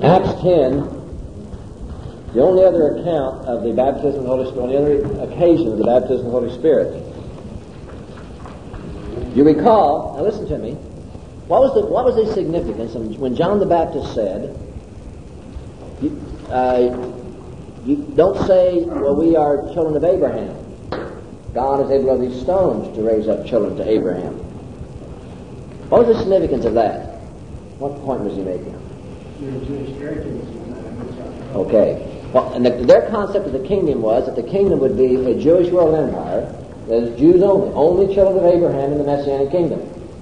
Acts 10, the only other account of the baptism of the Holy Spirit, on the other occasion of the baptism of the Holy Spirit. You recall, now listen to me, what was the significance when John the Baptist said, you don't say, well, we are children of Abraham. God is able of these stones to raise up children to Abraham. What was the significance of that? What point was he making? Okay. Well, and their concept of the kingdom was that the kingdom would be a Jewish world empire, that is Jews only children of Abraham in the Messianic kingdom.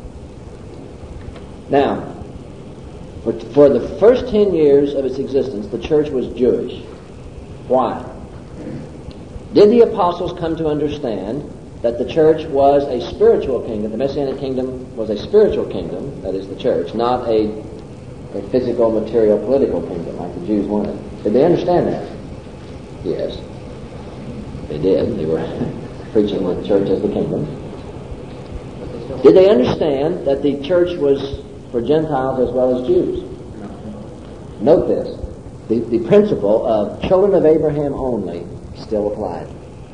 Now, for the first 10 years of its existence, the church was Jewish. Why? Did the apostles come to understand that the church was a spiritual kingdom? The Messianic kingdom was a spiritual kingdom, that is the church, not a physical, material, political kingdom like the Jews wanted. Did they understand that? Yes. They did. They were preaching the church as the kingdom. Did they understand that the church was for Gentiles as well as Jews? Note this. The principle of children of Abraham only still applied.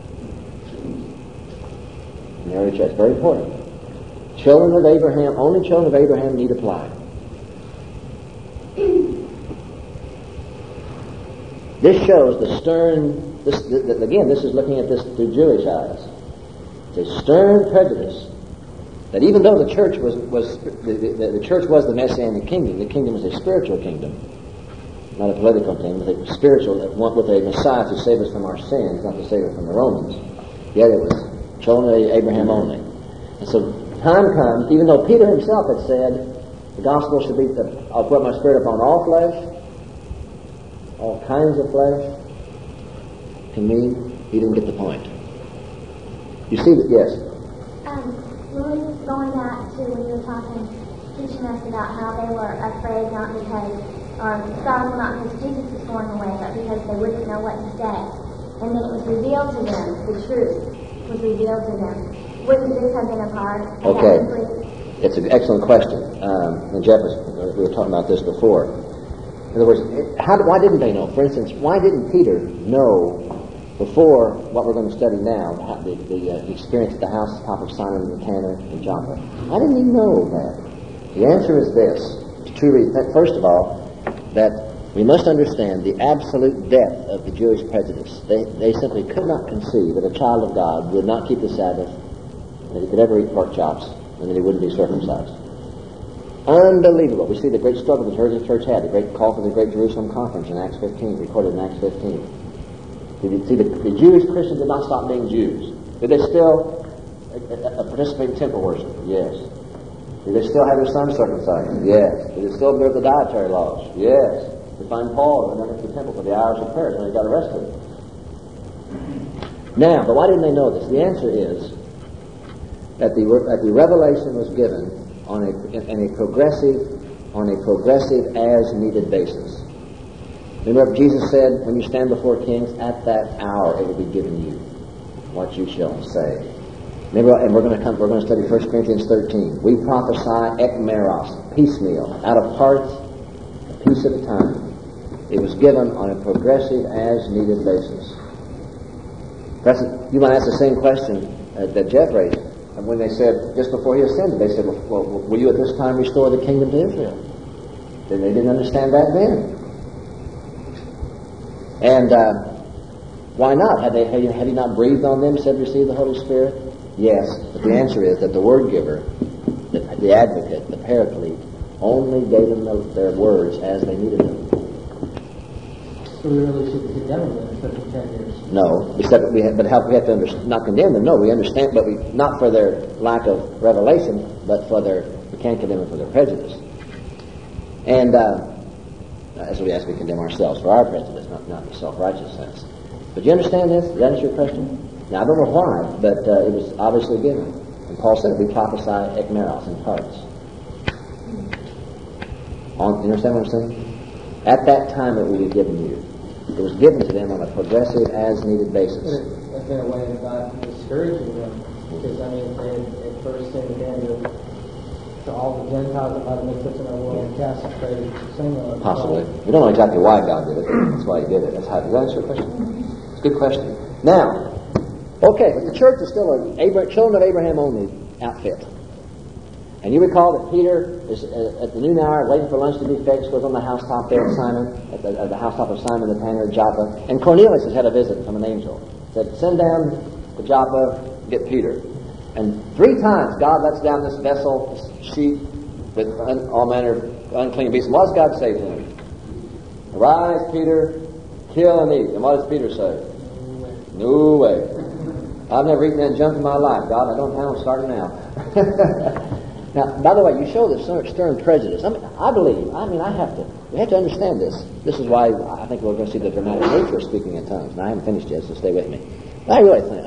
In the early church, very important. Children of Abraham, only children of Abraham need apply. This shows the stern, again, this is looking at this through Jewish eyes. It's a stern prejudice that even though the church was the church was the Messianic kingdom, the kingdom was a spiritual kingdom, not a political kingdom, but a spiritual, with a Messiah to save us from our sins, not to save us from the Romans. Yet it was children of Abraham only. And so time comes, even though Peter himself had said the gospel should be, I'll put my spirit upon all flesh, all kinds of flesh, to me, he didn't get the point. You see that, yes? Really going back to when you were teaching us about how they were afraid not because, or sorrowful not because Jesus was going away, but because they wouldn't know what to say. And then it was revealed to them, the truth was revealed to them. Wouldn't this have been a part? Okay. It's an excellent question. And Jeff, we were talking about this before. In other words, why didn't they know? For instance, why didn't Peter know before what we're going to study now, the experience at the house top of Simon the Tanner in Joppa? Why didn't he know that? The answer is this. First of all, that we must understand the absolute depth of the Jewish prejudice. They simply could not conceive that a child of God would not keep the Sabbath, that he could ever eat pork chops, and that he wouldn't be circumcised. Unbelievable. We see the great struggle the church had, the great call for the Great Jerusalem Conference in Acts 15, recorded in Acts 15. See, the Jewish Christians did not stop being Jews. Did they still participate in temple worship? Yes. Did they still have their sons circumcised? Yes. Did they still observe the dietary laws? Yes. We find Paul went into the temple for the hours of prayer when he got arrested. Now, but why didn't they know this? The answer is that the revelation was given on a progressive as needed basis. Remember, Jesus said, when you stand before kings, at that hour it will be given you what you shall say. Remember, and we're going to study 1 Corinthians 13. We prophesy ek meros, piecemeal, out of parts, a piece at a time. It was given on a progressive as needed basis. You might ask the same question that Jeff raised. And when they said, just before he ascended, they said, well, will you at this time restore the kingdom to Israel? Then they didn't understand that then. And why not? Had he not breathed on them, said, receive the Holy Spirit? Yes. But the answer is that the word giver, the advocate, the paraclete, only gave them their words as they needed them. So we really should condemn them for 10 years. No, we have to not condemn them. No, we understand, but not for their lack of revelation, but we can't condemn them for their prejudice. And as we ask, we condemn ourselves for our prejudice, not the self-righteous sense. But you understand this? Does that answer your question? Now, I don't know why, but it was obviously given. And Paul said, we prophesy ek meros, in parts. You understand what I'm saying? At that time it will be given you. It was given to them on a progressive, as-needed basis. But in a way, God discouraging them, because, if they at first sinned again, to all the Gentiles that might have been put in our world and cast and created similar. Possibly. We don't know exactly why God did it. That's why He did it. Does that answer your question? It's a good question. Now, okay, but the church is still an children of Abraham only outfit. And you recall that Peter is at the noon hour waiting for lunch to be fixed, goes on the housetop there at Simon, at the housetop of Simon the tanner at Joppa. And Cornelius has had a visit from an angel. Said, send down to Joppa, get Peter. And 3 times God lets down this vessel, this sheep, with all manner of unclean beasts. And what does God say to him? Arise, Peter, kill and eat. And what does Peter say? No way. I've never eaten that junk in my life, God. I don't plan on starting now. Now, by the way, you show this stern prejudice. We have to understand this. This is why I think we're going to see the dramatic nature of speaking in tongues. Now, I haven't finished yet, so stay with me. But I really think,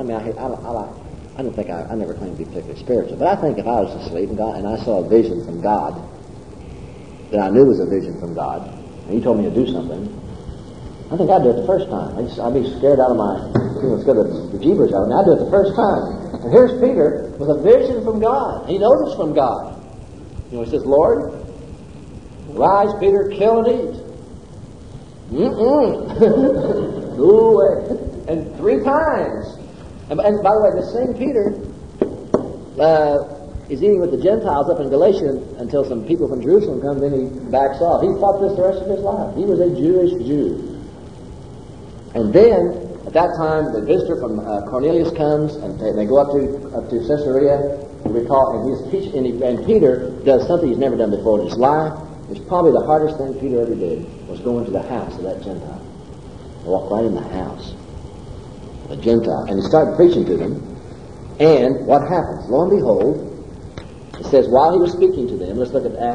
I never claim to be particularly spiritual, but I think if I was asleep and I saw a vision from God, that I knew was a vision from God, and He told me to do something, I think I'd do it the first time. I'd be scared out of my, the jeepers out of me. I'd do it the first time. And here's Peter with a vision from God. He knows it's from God. He says, Lord, rise, Peter, kill and eat. No way. And 3 times. And by the way, the same Peter is eating with the Gentiles up in Galatia until some people from Jerusalem come, then he backs off. He fought this the rest of his life. He was a Jewish Jew. And then, at that time, the visitor from Cornelius comes, and they go up to Caesarea. You recall, and Peter does something he's never done before in his life. It's probably the hardest thing Peter ever did, was go into the house of that Gentile. Walk right in the house of a Gentile. And he started preaching to them. And what happens? Lo and behold, it says, while he was speaking to them, let's look at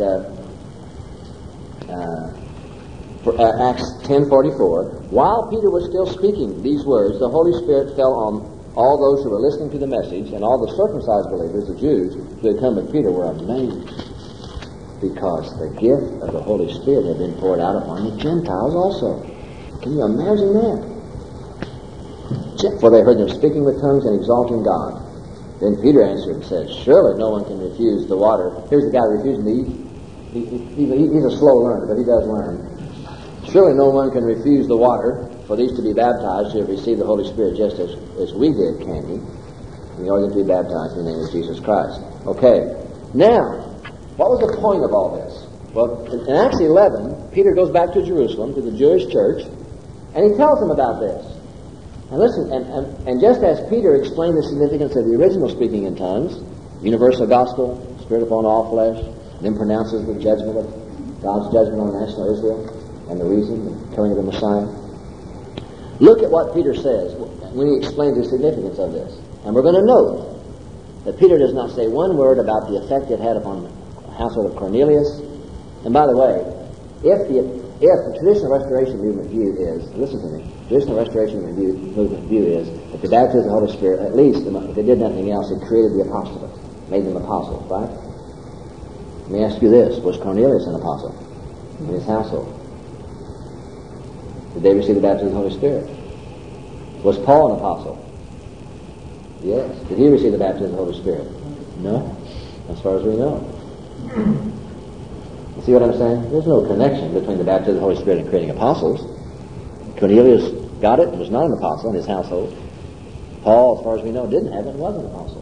Acts 10:44. While Peter was still speaking these words, the Holy Spirit fell on all those who were listening to the message, and all the circumcised believers, the Jews, who had come with Peter, were amazed, because the gift of the Holy Spirit had been poured out upon the Gentiles also. Can you imagine that? For they heard them speaking with tongues and exalting God. Then Peter answered and said, surely no one can refuse the water. Here's the guy refusing to eat. He's a slow learner, but he does learn. Surely no one can refuse the water for these to be baptized who have received the Holy Spirit just as we did, can he? We are going to be baptized in the name of Jesus Christ. Okay. Now, what was the point of all this? Well, in Acts 11, Peter goes back to Jerusalem, to the Jewish church, and he tells them about this. And listen, and just as Peter explained the significance of the original speaking in tongues, universal gospel, Spirit upon all flesh, then pronounces the judgment of God's judgment on national Israel, and the reason, the killing of the Messiah. Look at what Peter says when he explains the significance of this. And we're going to note that Peter does not say one word about the effect it had upon the household of Cornelius. And by the way, if the traditional restoration movement view is, listen to me, traditional restoration movement view is that the baptism of the Holy Spirit, at least if they did nothing else, it created the apostolate, made them apostles, right? Let me ask you this: was Cornelius an apostle in his household? Did they receive the baptism of the Holy Spirit? Was Paul an apostle? Yes. Did he receive the baptism of the Holy Spirit? No. As far as we know. You see what I'm saying? There's no connection between the baptism of the Holy Spirit and creating apostles. Cornelius got it and was not an apostle in his household. Paul, as far as we know, didn't have it and was an apostle.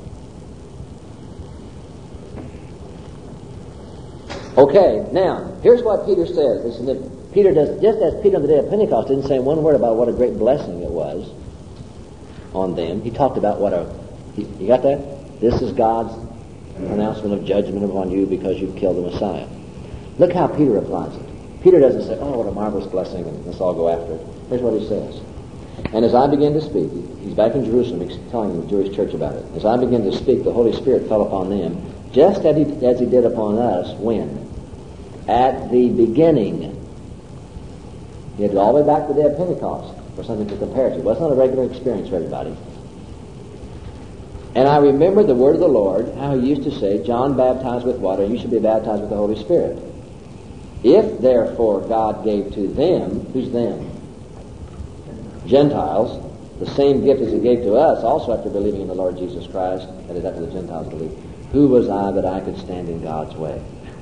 Okay, now, here's what Peter says. Listen, that Peter does, just as Peter on the day of Pentecost didn't say one word about what a great blessing it was on them. He talked about you got that? This is God's pronouncement of judgment upon you because you've killed the Messiah. Look how Peter applies it. Peter doesn't say, oh, what a marvelous blessing, and let's all go after it. Here's what he says. And as I began to speak, he's back in Jerusalem, he's telling the Jewish church about it. As I began to speak, the Holy Spirit fell upon them, just as he did upon us, when? At the beginning. You had to go all the way back to the day of Pentecost for something to compare to. It was not a regular experience for everybody. And I remembered the word of the Lord, how he used to say, John baptized with water, and you should be baptized with the Holy Spirit. If therefore God gave to them, who's them? Gentiles, the same gift as he gave to us, also after believing in the Lord Jesus Christ, that is after the Gentiles believe. Who was I that I could stand in God's way?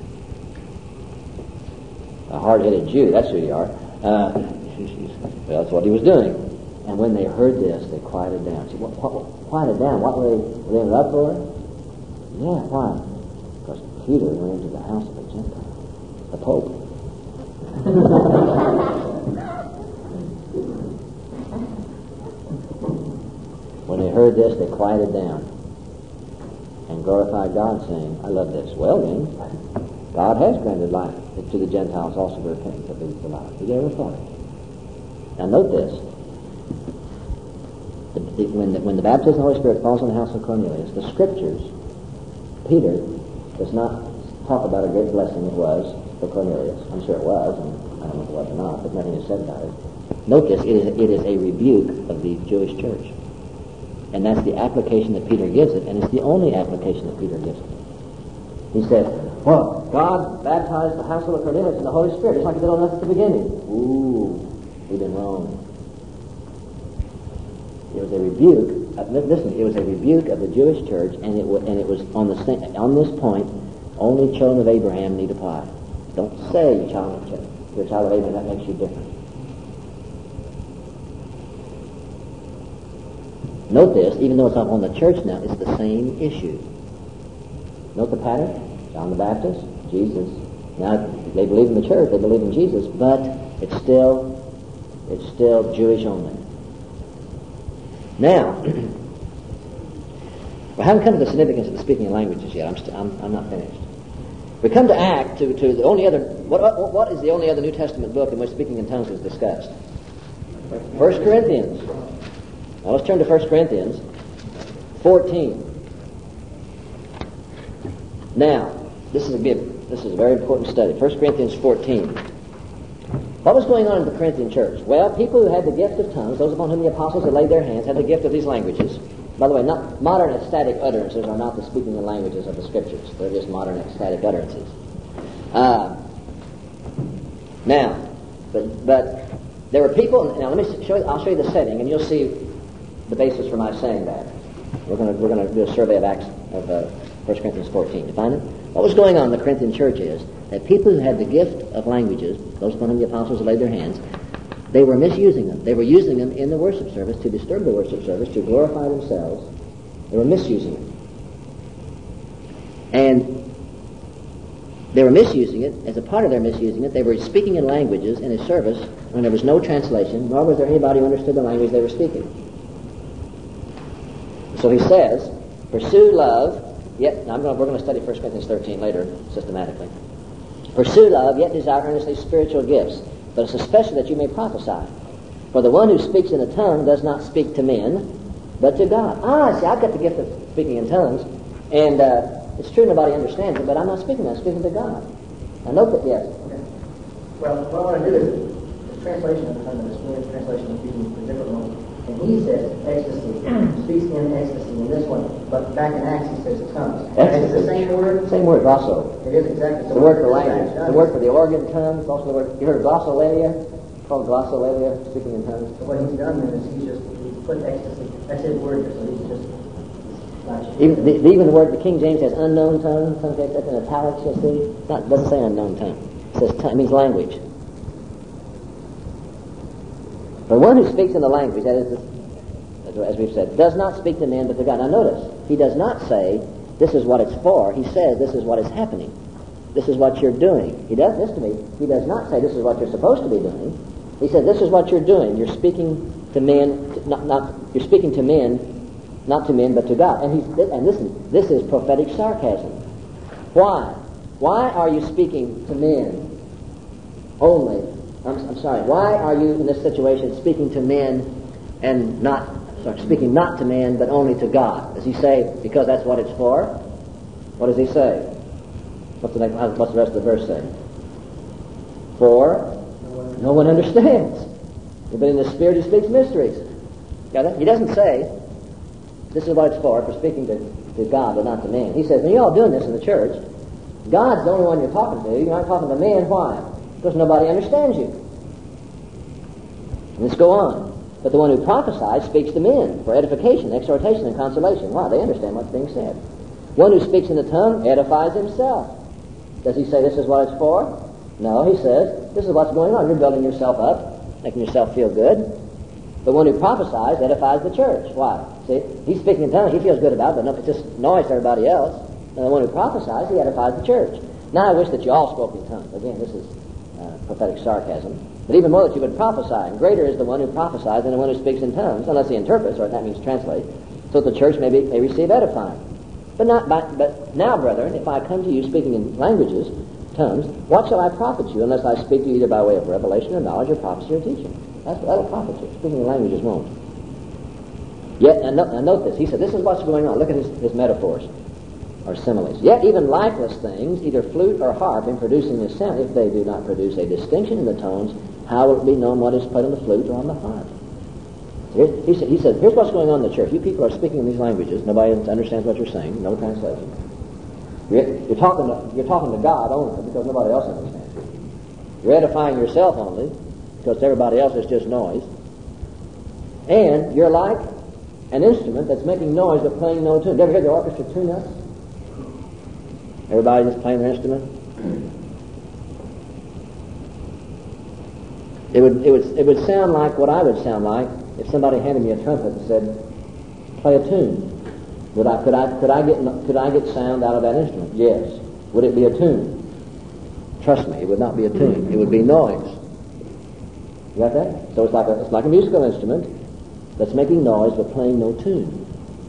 A hard-headed Jew, that's who you are. Well, that's what he was doing. And when they heard this, they quieted down. See, what quieted down? What were they in an uproar? Yeah, why? Because Peter went into the house of a Gentile, the Pope. When they heard this, they quieted down and glorified God, saying, I love this. Well then, God has granted life to the Gentiles also the repentance of the life. Who ever thought it? Now note this. When the baptism of the Holy Spirit falls on the house of Cornelius, the Scriptures, Peter does not talk about a great blessing it was for Cornelius. I'm sure it was, and I don't know if it was or not, but nothing is said about it. Note this, it is a rebuke of the Jewish church. And that's the application that Peter gives it, and it's the only application that Peter gives it. He said, well, God baptized the household of Cornelius in the Holy Spirit, just like he did on us at the beginning. Ooh, we've been wrong. It was a rebuke. Listen, it was a rebuke of the Jewish church, and it was on this point, only children of Abraham need apply. Don't say you're a child of Abraham, that makes you different. Note this, even though it's not on the church now, it's the same issue. Note the pattern. John the Baptist, Jesus. Now, they believe in the church, they believe in Jesus, but it's still Jewish only. Now, we haven't come to the significance of the speaking in languages yet. I'm not finished. We come to Acts, to the only other. What is the only other New Testament book in which speaking in tongues is discussed? 1 Corinthians. Now let's turn to 1 Corinthians 14. Now, this is a very important study. 1 Corinthians 14. What was going on in the Corinthian church? Well, people who had the gift of tongues, those upon whom the apostles had laid their hands, had the gift of these languages. By the way, modern ecstatic utterances are not the speaking in languages of the Scriptures. They're just modern ecstatic utterances. But there were people. Now, I'll show you the setting, and you'll see the basis for my saying that. We're going to do a survey of Acts of 1 Corinthians 14. You find it? What was going on in the Corinthian church is that people who had the gift of languages, those upon whom the apostles had laid their hands, they were misusing them. They were using them in the worship service to disturb the worship service, to glorify themselves. They were misusing it. And they were misusing it. As a part of their misusing it, they were speaking in languages in a service when there was no translation, nor was there anybody who understood the language they were speaking. So he says, pursue love, yet, now we're going to study 1 Corinthians 13 later, systematically. Pursue love, yet desire earnestly spiritual gifts, but it's especially that you may prophesy. For the one who speaks in a tongue does not speak to men, but to God. See, I've got the gift of speaking in tongues, and it's true nobody understands it, but I'm not speaking, I'm speaking to God. Now note that, yes. Okay. Well, what I want to do is the translation of the tongue, the English translation is using a different one. And he says ecstasy, speaks in ecstasy in this one, but back in Acts he says tongues. It's the same word? Same word, glosso. It is exactly. The word for language. The word for the organ tongue. It's also the word. You heard of glossolalia? It's called glossolalia, speaking in tongues. So what he's done then is he's put ecstasy. That's his word there, so he's just. Even the word, the King James has unknown tongue. That's in italics, you'll see. It doesn't say unknown tongue. It says tongue. It means language. The one who speaks in the language, that is, as we've said, does not speak to men but to God. Now notice, he does not say, this is what it's for. He says, this is what is happening. This is what you're doing. He does this to me. He does not say, this is what you're supposed to be doing. He says, this is what you're doing. You're speaking to men, you're speaking to men, not to men, but to God. And listen, this is prophetic sarcasm. Why? Why are you speaking to men only? I'm sorry. Why are you in this situation speaking to men and speaking not to men but only to God? Does he say because that's what it's for? What does he say? What's the rest of the verse say? For no one understands. But in the Spirit he speaks mysteries. Got it? He doesn't say this is what it's for speaking to God but not to man. He says when you're all doing this in the church, God's the only one you're talking to. You're not talking to men. Why? Because nobody understands you. Let's go on. But the one who prophesies speaks to men for edification, exhortation, and consolation. Wow, they understand what's being said. One who speaks in the tongue edifies himself. Does he say this is what it's for? No, he says this is what's going on. You're building yourself up, making yourself feel good. But one who prophesies edifies the church. Why? See, he's speaking in tongues. He feels good about it, but no, it's just noise to everybody else. And the one who prophesies, he edifies the church. Now I wish that you all spoke in tongues. Again, this is prophetic sarcasm. But even more that you would prophesy. And greater is the one who prophesies than the one who speaks in tongues, unless he interprets, or that means translate, so that the church may receive edifying. But now, brethren, if I come to you speaking in languages, tongues, what shall I profit you unless I speak to you either by way of revelation or knowledge or prophecy or teaching? That'll profit you. Speaking in languages won't. Yet, and note this. He said, this is what's going on. Look at his metaphors or similes. Yet even lifeless things, either flute or harp, in producing this sound, if they do not produce a distinction in the tones, how will it be known what is played on the flute or on the harp? He said, here's what's going on in the church. You people are speaking in these languages. Nobody understands what you're saying. No translation. You're talking to God only because nobody else understands you. You're edifying yourself only because to everybody else it's just noise. And you're like an instrument that's making noise but playing no tune. Did you ever hear the orchestra tune up? Everybody just playing their instrument? It would sound like what I would sound like if somebody handed me a trumpet and said, play a tune. Could I get sound out of that instrument? Yes. Would it be a tune? Trust me, it would not be a tune. It would be noise. You got that? So it's like a musical instrument that's making noise but playing no tune.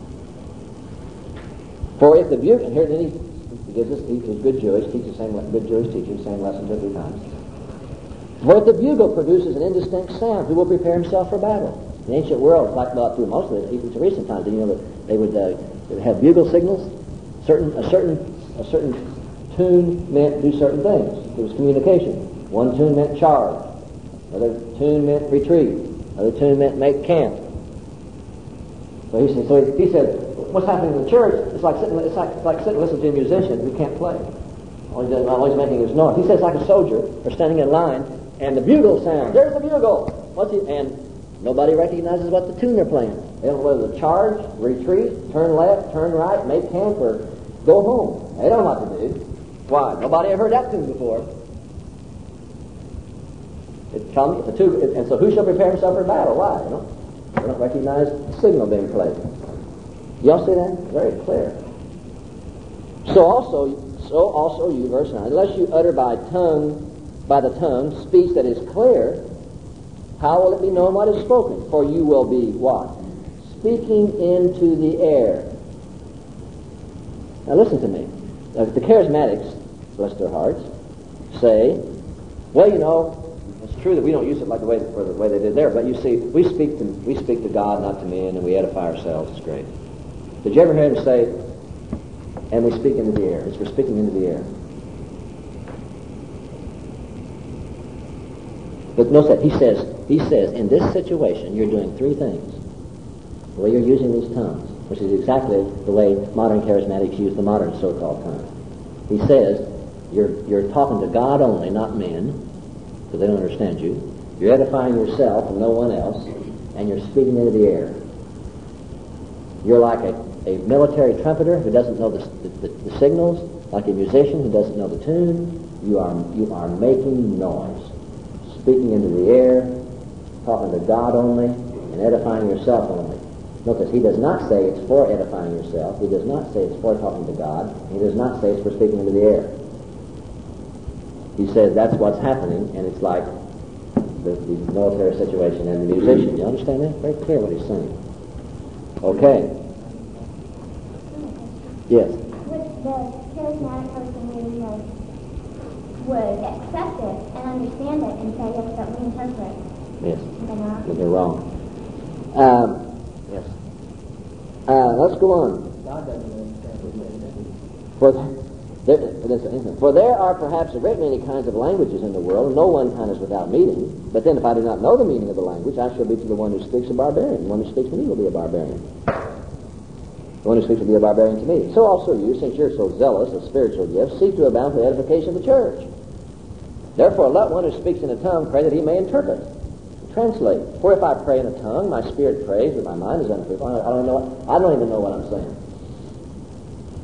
For if the bugle, and here he gives us, he's good Jewish, teaches good Jewish teacher, same lesson 50 times. For if the bugle produces an indistinct sound, who will prepare himself for battle? In the ancient world, like about through most of it, even to recent times, did you know that they would have bugle signals? A certain tune meant do certain things. It was communication. One tune meant charge. Another tune meant retreat. Another tune meant make camp. So he said, what's happening in the church? It's like sitting and listening to a musician who can't play. All he's making is noise. He says like a soldier, they're standing in line, and the bugle sounds. There's the bugle. And nobody recognizes what the tune they're playing. They don't know whether to charge, retreat, turn left, turn right, make camp, or go home. They don't know what to do. Why? Nobody ever heard that tune before. And so who shall prepare himself for battle? Why? They don't recognize the signal being played. Y'all see that? Very clear. So also you, verse 9, unless you utter by the tongue, speech that is clear, how will it be known what is spoken? For you will be what? Speaking into the air. Now listen to me. The charismatics, bless their hearts, say, well, it's true that we don't use it like the way they did there, but you see, we speak to God, not to men, and we edify ourselves. It's great. Did you ever hear him say, and we speak into the air? It's for speaking into the air. But notice that he says, in this situation, you're doing three things. The way you're using these tongues, which is exactly the way modern charismatics use the modern so-called tongue. He says, you're talking to God only, not men, because they don't understand you. You're edifying yourself and no one else, and you're speaking into the air. You're like a military trumpeter who doesn't know the signals, like a musician who doesn't know the tune. You are making noise, speaking into the air, talking to God only, and edifying yourself only. Notice, he does not say it's for edifying yourself. He does not say it's for talking to God. He does not say it's for speaking into the air. He says that's what's happening, and it's like the military situation and the musician. You understand that? Very clear what he's saying. Okay. Yes? Would the charismatic person reading this would accept it and understand it and say, yes, but we interpret. Yes. But they're wrong. Yes. Let's go on. God doesn't understand For there are perhaps a great many kinds of languages in the world, and no one kind is without meaning. But then if I do not know the meaning of the language, I shall be to the one who speaks a barbarian. The one who speaks to me will be a barbarian. The one who speaks will be a barbarian to me. So also you, since you're so zealous of spiritual gifts, seek to abound to the edification of the church. Therefore let one who speaks in a tongue pray that he may interpret. Translate. For if I pray in a tongue, my spirit prays, but my mind is unfruitful. I don't even know what I'm saying.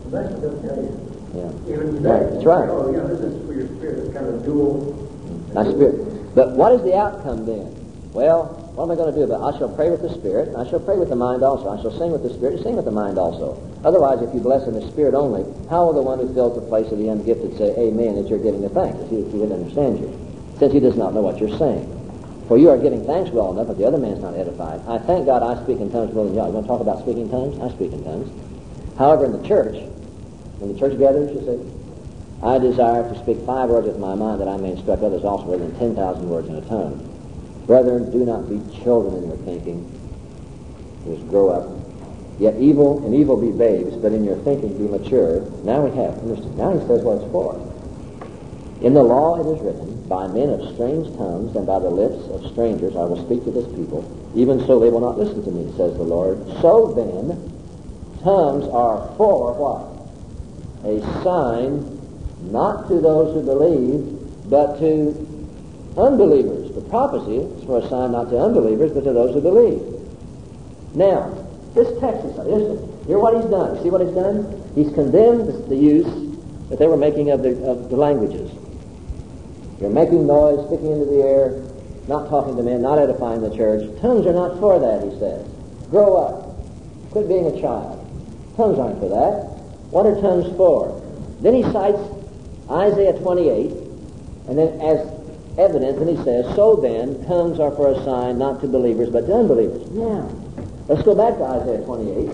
That's what they'll tell you. Yeah. Even today. That's right. Oh, yeah, this is for your spirit. It's kind of dual. My spirit. But what is the outcome then? Well, what am I going to do about it? I shall pray with the Spirit, and I shall pray with the mind also. I shall sing with the Spirit and sing with the mind also. Otherwise, if you bless in the Spirit only, how will the one who fills the place of the ungifted say amen as you're giving the thanks, if he didn't understand you, since he does not know what you're saying? For you are giving thanks well enough, but the other man's not edified. I thank God I speak in tongues more than you. You want to talk about speaking in tongues? I speak in tongues. However, in the church, when the church gathers, you say, I desire to speak 5 words with my mind that I may instruct others also rather than 10,000 words in a tongue. Brethren, do not be children in your thinking. Just grow up. Yet evil be babes, but in your thinking be mature. Now we have. Understand. Now he says what it's for. In the law it is written, by men of strange tongues and by the lips of strangers I will speak to this people. Even so they will not listen to me, says the Lord. So then, tongues are for what? A sign not to those who believe, but to unbelievers. The prophecy is for a sign not to unbelievers, but to those who believe. Now, this text is, hear what he's done. See what he's done? He's condemned the use that they were making of the languages. You're making noise, sticking into the air, not talking to men, not edifying the church. Tongues are not for that, he says. Grow up. Quit being a child. Tongues aren't for that. What are tongues for? Then he cites Isaiah 28, and then as evidence, and he says, so then, tongues are for a sign not to believers, but to unbelievers. Now, let's go back to Isaiah 28.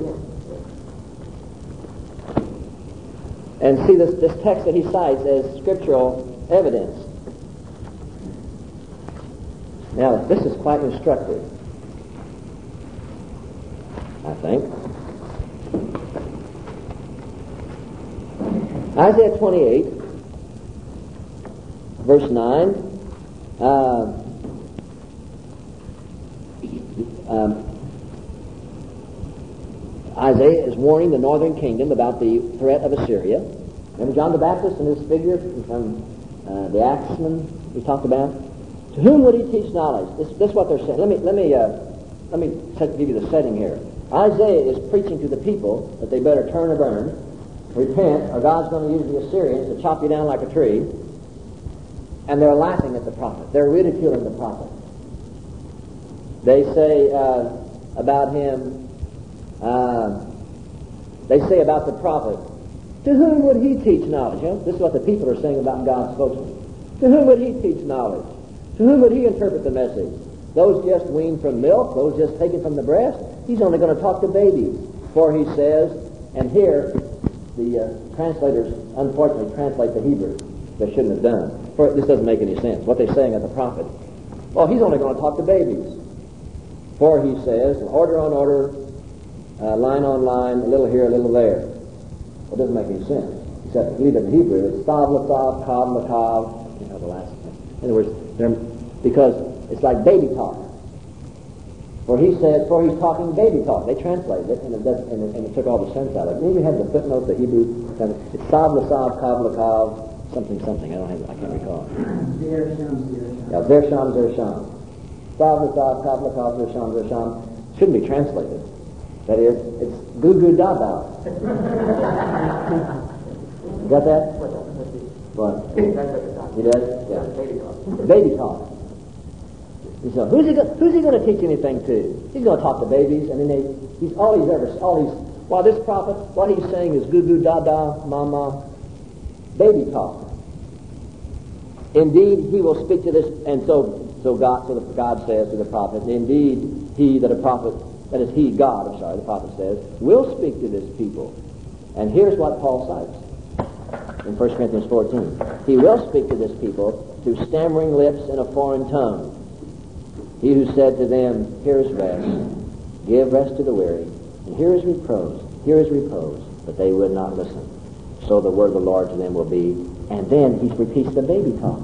And see this text that he cites as scriptural evidence. Now, this is quite instructive, I think. Isaiah 28, verse 9. Isaiah is warning the northern kingdom about the threat of Assyria. Remember John the Baptist and his figure from the axeman we talked about? To whom would he teach knowledge? This is what they're saying. Let me give you the setting here. Isaiah is preaching to the people that they better turn or burn, repent, or God's going to use the Assyrians to chop you down like a tree. And they're laughing at the prophet. They're ridiculing the prophet. They say about him, they say about the prophet, to whom would he teach knowledge? You know, this is what the people are saying about God's spokesman. To whom would he teach knowledge? To whom would he interpret the message? Those just weaned from milk? Those just taken from the breast? He's only going to talk to babies. For he says, and here the translators unfortunately translate the Hebrew. They shouldn't have done. For this doesn't make any sense. What they're saying of the prophet. Well, he's only going to talk to babies. For he says, order on order, line on line, a little here, a little there. Well, it doesn't make any sense. Except leave it in Hebrew. It's stav l'stav, kav l'kav. You know the last thing. In other words, because it's like baby talk. For he says, for he's talking baby talk. They translated it, and it took all the sense out of it. Maybe you have the footnote, the Hebrew. It's stav l'stav, kav l'kav. Something. I can't recall. Zersham. Stav l'stav, kav l'kav, Zersham. Shouldn't be translated. That is, it's goo goo da da. You got that? What? He does? Yeah. Baby talk. So who's he going to teach anything to? He's going to talk to babies, and then while this prophet, what he's saying is goo goo da da, mama, baby talk. Indeed, he will speak to this, and so God says to the prophet, indeed, the prophet says, will speak to this people. And here's what Paul cites in 1 Corinthians 14. He will speak to this people through stammering lips and a foreign tongue. He who said to them, here is rest, give rest to the weary, and here is repose, but they would not listen. So the word of the Lord to them will be, and then he repeats the baby talk.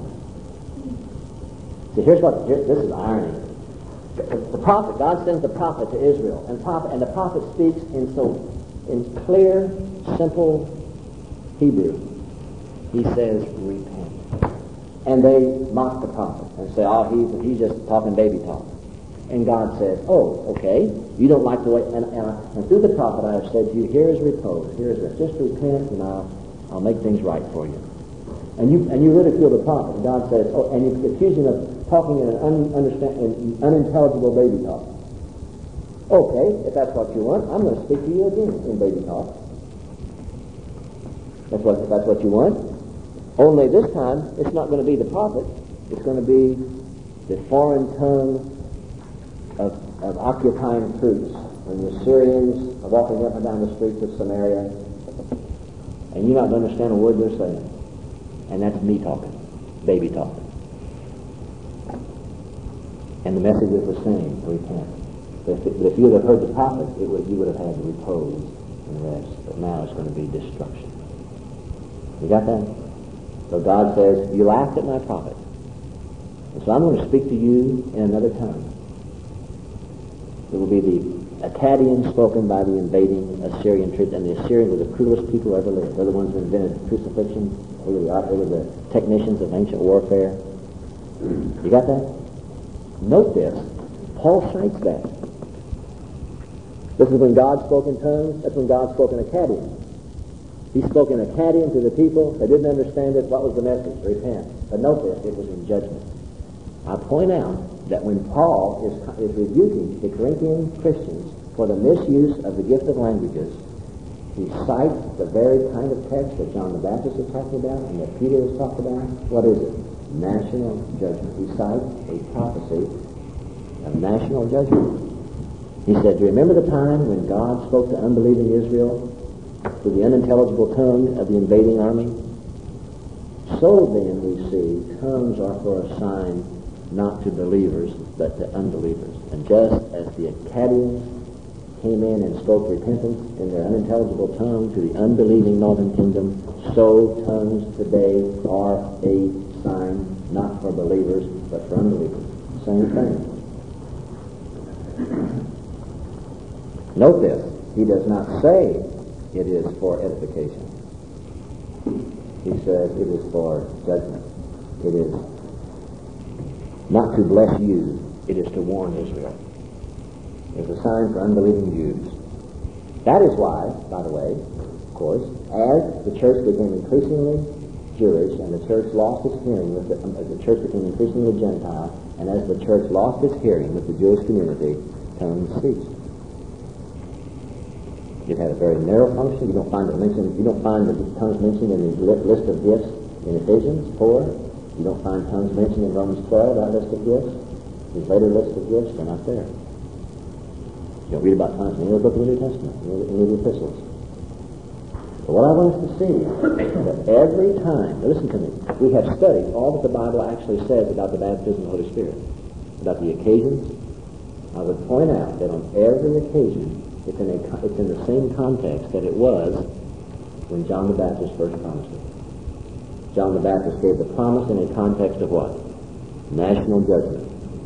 See, this is irony. The prophet, God sends the prophet to Israel, and the prophet speaks in clear, simple Hebrew. He says, repent. And they mock the prophet and say, he's just talking baby talk. And God says, oh, okay, you don't like the way, and through the prophet I have said to you, here is repose, here is rest. Just repent, and I'll make things right for you. And you ridicule the prophet. And God says, oh, and you accuse him of talking in an unintelligible baby talk. Okay, if that's what you want, I'm going to speak to you again in baby talk. If that's what you want. Only this time, it's not going to be the prophet. It's going to be the foreign tongue of occupying troops. When the Assyrians are walking up and down the streets of Samaria, and you're not going to understand a word they're saying. And that's me talking, baby talking. And the message is the same, repent. But if you would have heard the prophet, you would have had repose and rest. But now it's going to be destruction. You got that? So God says, you laughed at my prophet. And so I'm going to speak to you in another tongue. It will be the Akkadian spoken by the invading Assyrian troops, and the Assyrians were the cruelest people who ever lived. They're the ones who invented crucifixion. They were the technicians of ancient warfare. You got that? Note this. Paul cites that. This is when God spoke in tongues. That's when God spoke in Akkadian. He spoke in Akkadian to the people. They didn't understand it. What was the message? Repent. But note this. It was in judgment. I point out that when Paul is rebuking the Corinthian Christians for the misuse of the gift of languages, he cites the very kind of text that John the Baptist is talking about and that Peter is talking about. What is it? National judgment. He cites a prophecy of national judgment. He said, do you remember the time when God spoke to unbelieving Israel through the unintelligible tongue of the invading army? So then we see tongues are for a sign not to believers, but to unbelievers. And just as the Akkadians came in and spoke repentance in their unintelligible tongue to the unbelieving northern kingdom, so tongues today are a sign not for believers, but for unbelievers. Same thing. Note this. He does not say it is for edification. He says it is for judgment. It is not to bless you, it is to warn Israel. It's a sign for unbelieving Jews. That is why, by the way, of course, as the church became increasingly Jewish and the church lost its hearing, as the church became increasingly Gentile, and as the church lost its hearing with the Jewish community, tongues ceased. It had a very narrow function. You don't find the tongues mentioned in the list of gifts in Ephesians 4. You don't find tongues mentioned in Romans 12, that list of gifts. These later lists of gifts are not there. You don't read about tongues in any book of the New Testament, any of the epistles. But what I want us to see is that every time, now listen to me, we have studied all that the Bible actually says about the baptism of the Holy Spirit, about the occasions. I would point out that on every occasion, it's in the same context that it was when John the Baptist first promised it. John the Baptist gave the promise in a context of what? National judgment.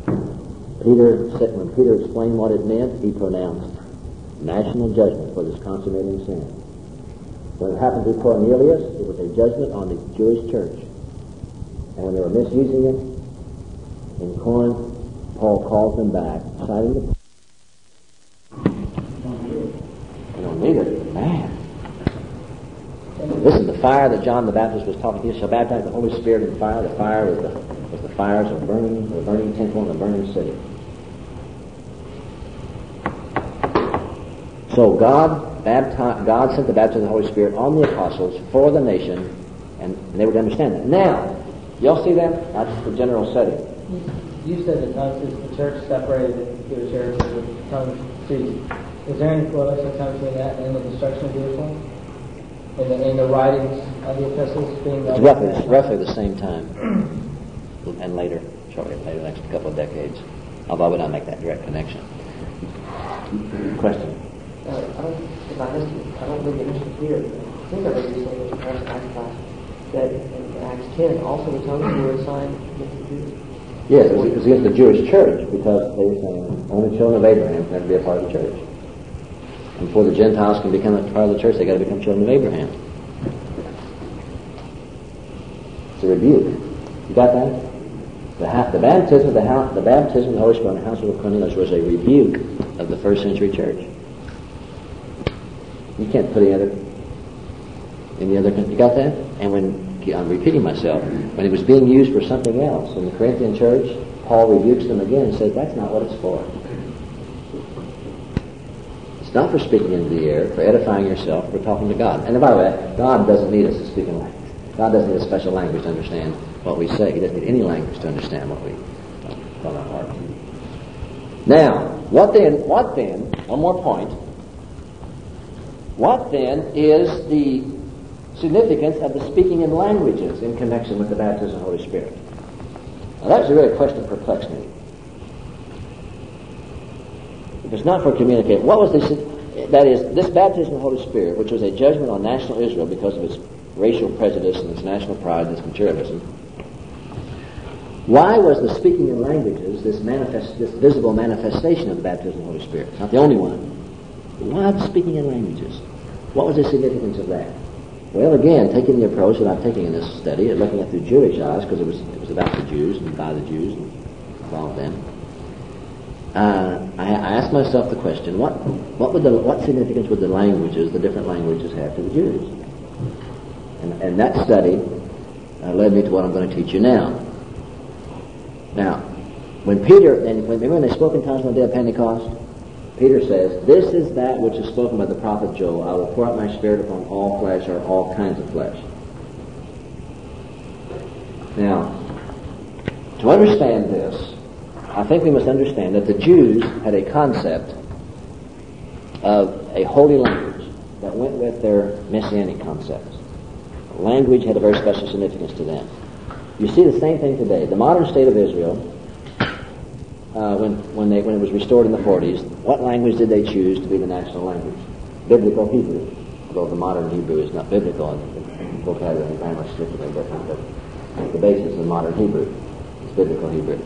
When Peter explained what it meant, he pronounced national judgment for this consummating sin. When it happened to Cornelius, it was a judgment on the Jewish church. And when they were misusing it in Corinth, Paul calls them back, citing the... You don't need it. Man. Listen, the fire that John the Baptist was talking to, shall baptize the Holy Spirit in fire. The fire was the fires of the burning temple and the burning city. So God sent the baptism of the Holy Spirit on the apostles for the nation, and they would understand that. Now, y'all see that? That's the general setting. You said that tongues is the church separated into the church with tongues ceased. Is there any correlation between that and the destruction of Jerusalem? In the writings of the epistles being... It's roughly the same time. And later, shortly later, the next couple of decades. Although I would not make that direct connection. Question? If I missed it, I don't think it mentioned here. I think I read this in the Acts class that in Acts 10 also the tongues were assigned against the Jews. Yes, it was against the Jewish church because they were saying only children of Abraham can ever be a part of the church. And before the Gentiles can become a part of the church, they got to become children of Abraham. It's a rebuke. You got that? The baptism of the Holy Spirit in the household of Cornelius was a rebuke of the first century church. You can't put any other. You got that? And I'm repeating myself, when it was being used for something else in the Corinthian church, Paul rebukes them again and says that's not what it's for. It's not for speaking into the air, for edifying yourself, for talking to God. And by the way, God doesn't need us to speak in language. God doesn't need a special language to understand what we say. He doesn't need any language to understand what we from our heart. Now, what then, one more point, what then is the significance of the speaking in languages in connection with the baptism of the Holy Spirit? Now that was really a question that perplexed me. If it's not for communicating, what was this? That is, this baptism of the Holy Spirit, which was a judgment on national Israel because of its racial prejudice and its national pride and its materialism. Why was the speaking in languages this visible manifestation of the baptism of the Holy Spirit? Not the only one. Why the speaking in languages? What was the significance of that? Well, again, taking the approach that I'm taking in this study, looking at through Jewish eyes, because it was about the Jews and by the Jews and all of them. I asked myself the question: what significance would the different languages, have to the Jews? And that study led me to what I'm going to teach you now. Now, when they spoke in tongues on the day of Pentecost, Peter says, "This is that which is spoken by the prophet Joel. I will pour out my Spirit upon all flesh," or all kinds of flesh. Now, to understand this, I think we must understand that the Jews had a concept of a holy language that went with their messianic concepts. Language had a very special significance to them. You see the same thing today. The modern state of Israel, when it was restored in the 40s, what language did they choose to be the national language? Biblical Hebrew. Although the modern Hebrew is not biblical, and vocabulary and grammar is strictly different, but the basis of modern Hebrew is biblical Hebrew.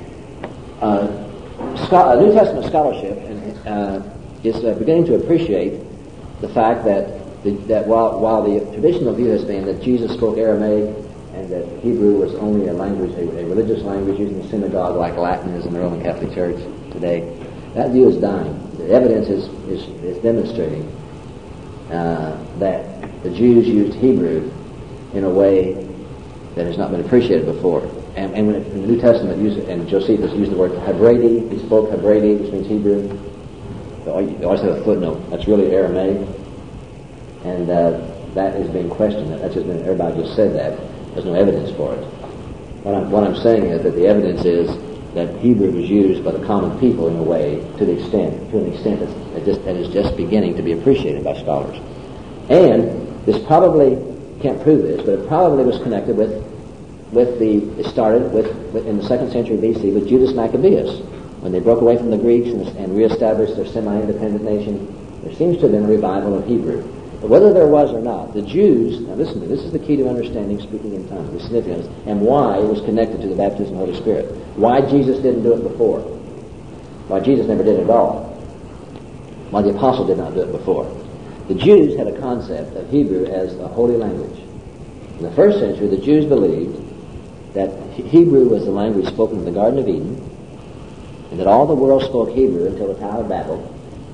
New Testament scholarship is beginning to appreciate the fact that while the traditional view has been that Jesus spoke Aramaic and that Hebrew was only a language, a religious language used in the synagogue like Latin is in the Roman Catholic Church today, that view is dying. The evidence is demonstrating that the Jews used Hebrew in a way that has not been appreciated before. And when in the New Testament, and Josephus used the word Hebraic, he spoke Hebraic, which means Hebrew. They always have a footnote. That's really Aramaic. And that is being questioned. That's just been, everybody just said that. There's no evidence for it. What I'm saying is that the evidence is that Hebrew was used by the common people in a way to an extent that is just beginning to be appreciated by scholars. And this probably, can't prove this, but it probably was connected it started in the 2nd century BC with Judas Maccabeus. When they broke away from the Greeks and reestablished their semi-independent nation, there seems to have been a revival of Hebrew. But whether there was or not, the Jews, now listen to me, this is the key to understanding speaking in tongues, the significance, and why it was connected to the baptism of the Holy Spirit. Why Jesus didn't do it before. Why Jesus never did it at all. Why the apostle did not do it before. The Jews had a concept of Hebrew as a holy language. In the 1st century, the Jews believed that Hebrew was the language spoken in the Garden of Eden, and that all the world spoke Hebrew until the Tower of Babel.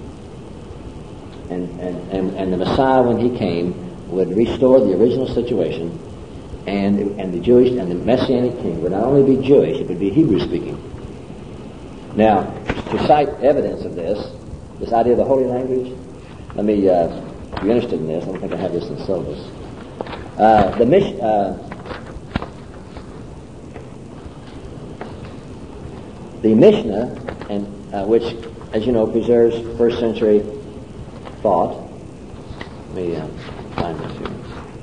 And the Messiah, when he came, would restore the original situation, and the Jewish and the Messianic king would not only be Jewish, it would be Hebrew speaking. Now, to cite evidence of this idea of the holy language, let me, if you're interested in this, I don't think I have this in the syllabus. The Mishnah, and which, as you know, preserves 1st century thought. Let me find this here.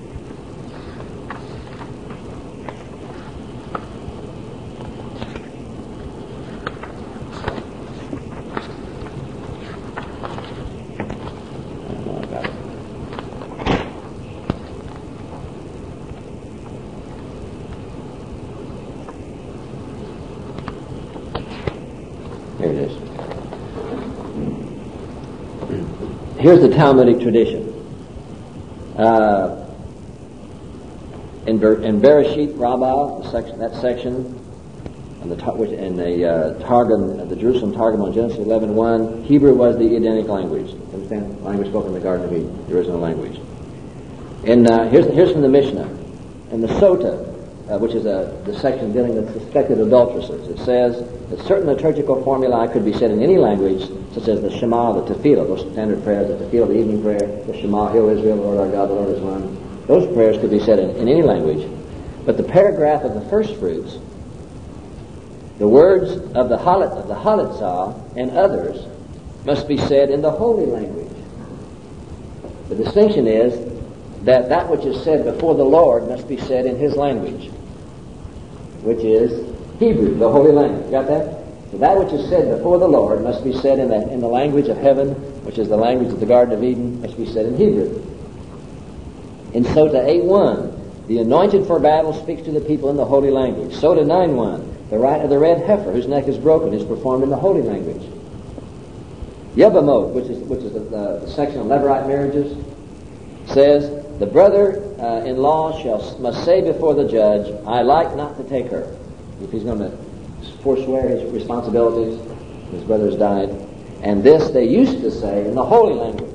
Here it is. Here's the Talmudic tradition. In Bereshit Rabbah, that section, in the Targum, the Jerusalem Targum on Genesis 11:1, Hebrew was the Edenic language. Understand? Language spoken in the Garden of Eden, the original language. And here's from the Mishnah. In the Sota, which is the section dealing with suspected adulteresses, it says that certain liturgical formulae could be said in any language, such as the Shema, the Tefillah, those standard prayers, the Tefillah, the evening prayer, the Shema, Hear, Israel, the Lord our God, the Lord is one. Those prayers could be said in any language. But the paragraph of the first fruits, the words of the Halitzah and others, must be said in the holy language. The distinction is that which is said before the Lord must be said in His language, which is Hebrew, the holy language. Got that? So that which is said before the Lord must be said in the language of heaven, which is the language of the Garden of Eden, must be said in Hebrew. In Sota 8:1, the anointed for battle speaks to the people in the holy language. Sota 9:1, the rite of the red heifer whose neck is broken is performed in the holy language. Yebamot, which is the section on Levirate marriages, says, the brother-in-law must say before the judge, I like not to take her. If he's going to forswear his responsibilities, his brother has died. And this they used to say in the holy language.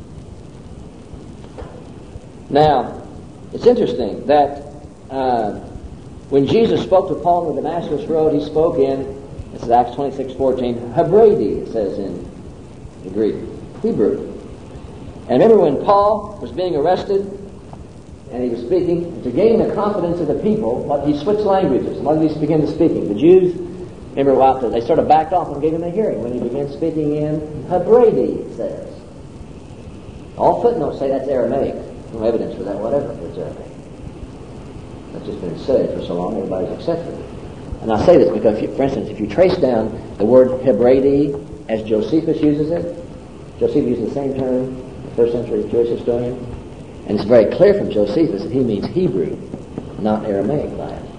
Now, it's interesting that when Jesus spoke to Paul on the Damascus Road, he spoke in, this is Acts 26:14, Hebraidy, it says in the Greek, Hebrew. And remember when Paul was being arrested and he was speaking, to gain the confidence of the people, he switched languages. What did he begin to speaking? The Jews, remember, they sort of backed off and gave him a hearing when he began speaking in Hebraidy, it says. All footnotes say that's Aramaic. No evidence for that, whatever, it's Aramaic. That's just been said for so long, everybody's accepted it. And I say this because, for instance, if you trace down the word Hebraidy as Josephus uses it, Josephus uses the same term, the first century Jewish historian, and it's very clear from Josephus that he means Hebrew, not Aramaic by it.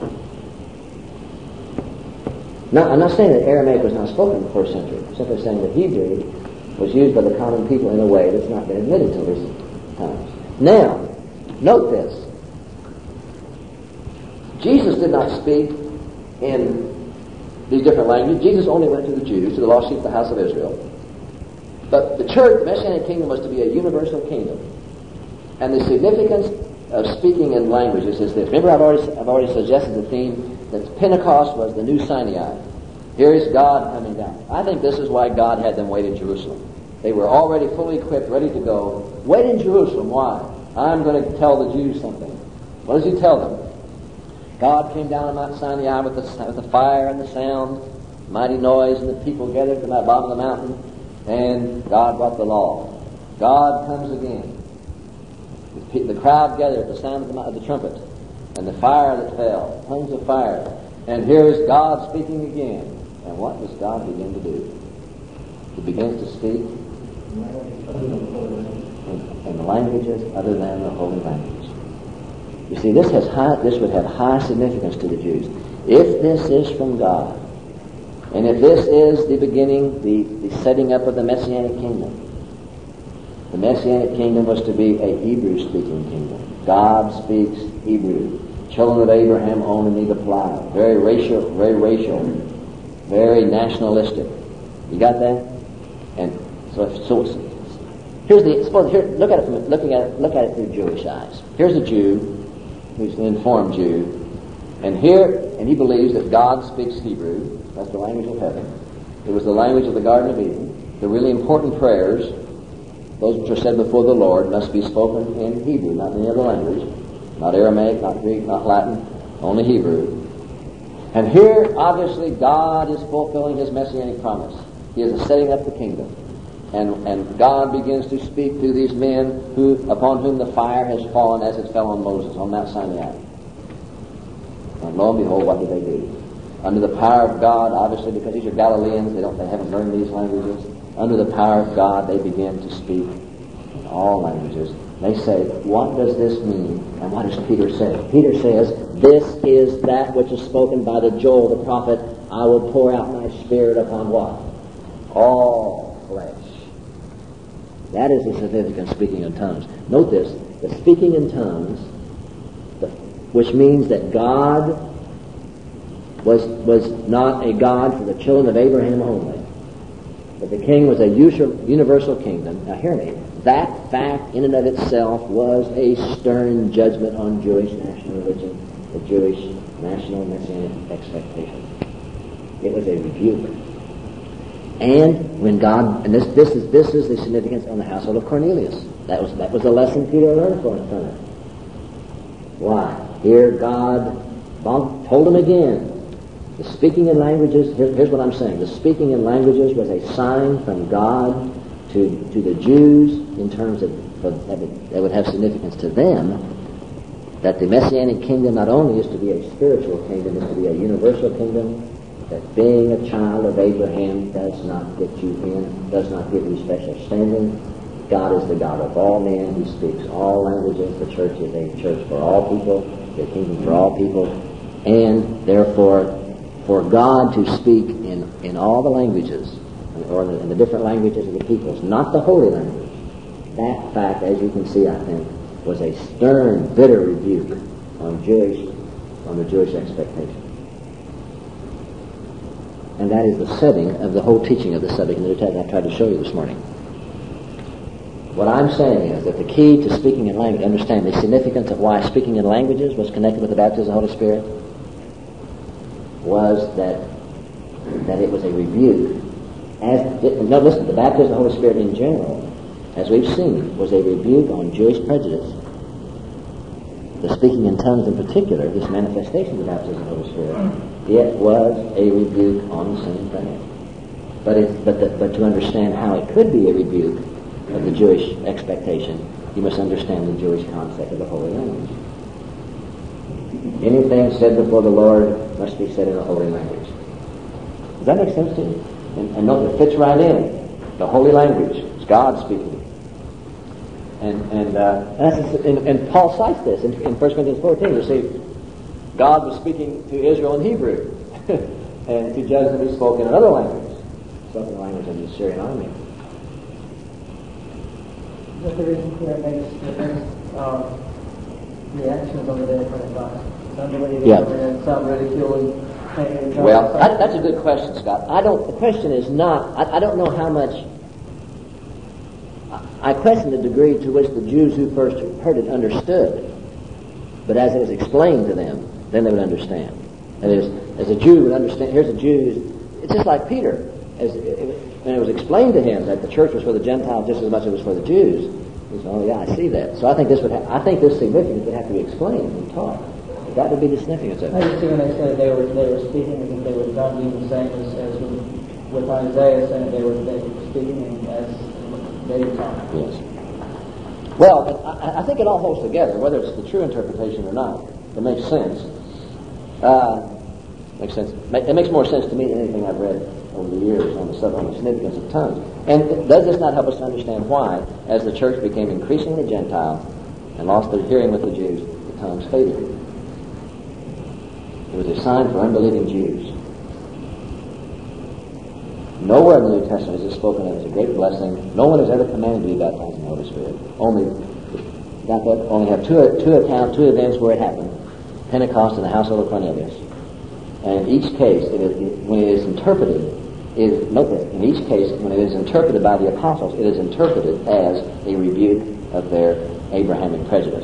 Now, I'm not saying that Aramaic was not spoken in the first century. I'm simply saying that Hebrew was used by the common people in a way that's not been admitted until recent times. Now, note this. Jesus did not speak in these different languages. Jesus only went to the Jews, to the lost sheep of the house of Israel. But the church, the Messianic kingdom, was to be a universal kingdom. And the significance of speaking in languages is this. Remember, I've already suggested the theme that Pentecost was the new Sinai. Here is God coming down. I think this is why God had them wait in Jerusalem. They were already fully equipped, ready to go. Wait in Jerusalem. Why? I'm going to tell the Jews something. What does he tell them? God came down on Mount Sinai with the fire and the sound, mighty noise, and the people gathered from the bottom of the mountain, and God brought the law. God comes again. The crowd gathered at the sound of the trumpet, and the fire that fell, tongues of fire. And here is God speaking again. And what does God begin to do? He begins to speak in languages other than the holy language. You see, this would have high significance to the Jews. If this is from God, and if this is the beginning, the setting up of the Messianic kingdom, the Messianic kingdom was to be a Hebrew-speaking kingdom. God speaks Hebrew. Children of Abraham own and need the plow. Very racial, very nationalistic. You got that? And so here's look at it through Jewish eyes. Here's a Jew who's an informed Jew, and he believes that God speaks Hebrew. That's the language of heaven. It was the language of the Garden of Eden. The really important prayers, those which are said before the Lord, must be spoken in Hebrew, not any other language. Not Aramaic, not Greek, not Latin, only Hebrew. And here, obviously, God is fulfilling His Messianic promise. He is setting up the kingdom. And God begins to speak to these men upon whom the fire has fallen as it fell on Moses on Mount Sinai. And lo and behold, what do they do? Under the power of God, obviously because these are Galileans, they haven't learned these languages. Under the power of God, they begin to speak in all languages. They say, what does this mean? And what does Peter say? Peter says, this is that which is spoken by the Joel the prophet. I will pour out my spirit upon what? All flesh. That is the significant speaking in tongues. Note this, the speaking in tongues, which means that God was not a God for the children of Abraham only, but the king was a universal kingdom. Now hear me. That fact in and of itself was a stern judgment on Jewish national religion, the Jewish national messianic expectation. It was a rebuke. And when God, and this is the significance on the household of Cornelius. That was the lesson Peter learned from it. Why? Here God told him again. The speaking in languages, here's what I'm saying. The speaking in languages was a sign from God to the Jews in terms of that would have significance to them, that the Messianic kingdom not only is to be a spiritual kingdom, is to be a universal kingdom, that being a child of Abraham does not get you in, does not give you special standing. God is the God of all men. He speaks all languages. The church is a church for all people, a kingdom for all people, and therefore for God to speak in all the languages, or in the different languages of the peoples, not the holy language. That fact, as you can see, I think, was a stern, bitter rebuke on the Jewish expectation. And that is the setting of the whole teaching of the subject in the New Testament I tried to show you this morning. What I'm saying is that the key to speaking in language, understand the significance of why speaking in languages was connected with the baptism of the Holy Spirit, was that it was a rebuke. Listen, the baptism of the Holy Spirit in general, as we've seen, was a rebuke on Jewish prejudice. The speaking in tongues in particular, this manifestation of the baptism of the Holy Spirit, it was a rebuke on the same thing. But to understand how it could be a rebuke of the Jewish expectation, you must understand the Jewish concept of the holy language. Anything said before the Lord must be said in a holy language. Does that make sense to you? And note, it fits right in. The holy language. It's God speaking. And Paul cites this in 1 Corinthians 14. You see, God was speaking to Israel in Hebrew, and to judge them he spoke in another language, spoke in the language of the Assyrian army. What's the reason here makes reactions on the day of Pentecost? Some believing and some ridiculing. Well, that's a good question, Scott. The question is not, I don't know how much, I question the degree to which the Jews who first heard it understood. But as it was explained to them, then they would understand. That is, as a Jew would understand, here's a Jew, it's just like Peter. When it was explained to him that the church was for the Gentiles just as much as it was for the Jews, he said, oh yeah, I see that. So I think this significance would have to be explained and taught. That would be the significance of it. I just see when they said they were speaking as if they were not doing the same as with Isaiah saying they were speaking as they were talking. Yes. Well, I think it all holds together, whether it's the true interpretation or not. It makes sense. It makes more sense to me than anything I've read over the years on the significance of tongues. And does this not help us to understand why, as the church became increasingly Gentile and lost their hearing with the Jews, the tongues faded? It was a sign for unbelieving Jews. Nowhere in the New Testament is it spoken of as a great blessing. No one has ever commanded to be baptized in the Holy Spirit. Only have two events where it happened: Pentecost and the household of Cornelius. And in each case, when it is interpreted, in each case, when it is interpreted by the apostles, it is interpreted as a rebuke of their Abrahamic prejudice.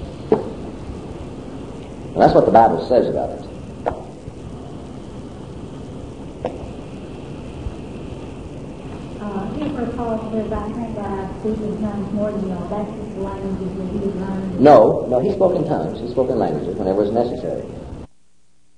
And that's what the Bible says about it. Here's where Paul says, I think I speak in tongues more than y'all. That's just the languages that he was learning. No, he spoke in tongues. He spoke in languages whenever it was necessary.